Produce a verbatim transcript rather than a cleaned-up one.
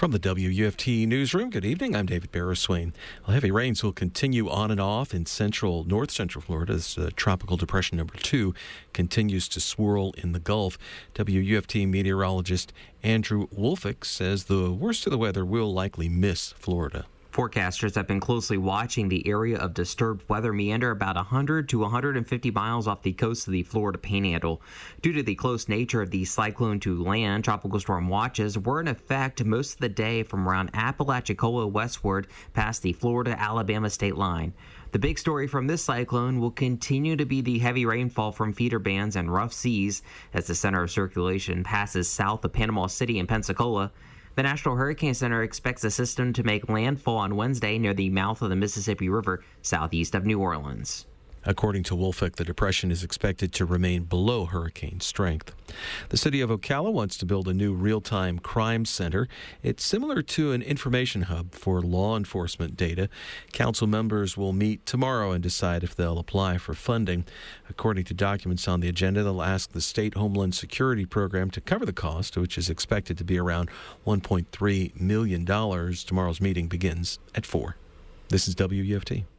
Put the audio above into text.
From the W U F T Newsroom, good evening. I'm David Barriswain. Well, heavy rains will continue on and off in central, north central Florida as uh, Tropical Depression number two continues to swirl in the Gulf. W U F T meteorologist Andrew Woolfolk says the worst of the weather will likely miss Florida. Forecasters have been closely watching the area of disturbed weather meander about one hundred to one hundred fifty miles off the coast of the Florida Panhandle. Due to the close nature of the cyclone to land, tropical storm watches were in effect most of the day from around Apalachicola westward past the Florida-Alabama state line. The big story from this cyclone will continue to be the heavy rainfall from feeder bands and rough seas as the center of circulation passes south of Panama City and Pensacola. The National Hurricane Center expects the system to make landfall on Wednesday near the mouth of the Mississippi River, southeast of New Orleans. According to Woolfolk, the depression is expected to remain below hurricane strength. The city of Ocala wants to build a new real-time crime center. It's similar to an information hub for law enforcement data. Council members will meet tomorrow and decide if they'll apply for funding. According to documents on the agenda, they'll ask the State Homeland Security Program to cover the cost, which is expected to be around one point three million dollars. Tomorrow's meeting begins at four. This is W U F T.